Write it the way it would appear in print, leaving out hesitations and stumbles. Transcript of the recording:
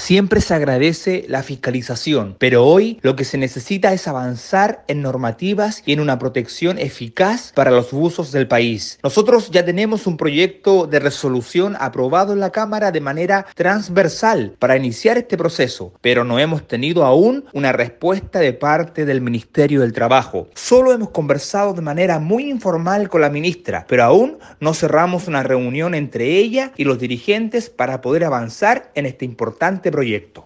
Siempre se agradece la fiscalización, pero hoy lo que se necesita es avanzar en normativas y en una protección eficaz para los buzos del país. Nosotros ya tenemos un proyecto de resolución aprobado en la Cámara de manera transversal para iniciar este proceso, pero no hemos tenido aún una respuesta de parte del Ministerio del Trabajo. Solo hemos conversado de manera muy informal con la ministra, pero aún no cerramos una reunión entre ella y los dirigentes para poder avanzar en este importante proyecto.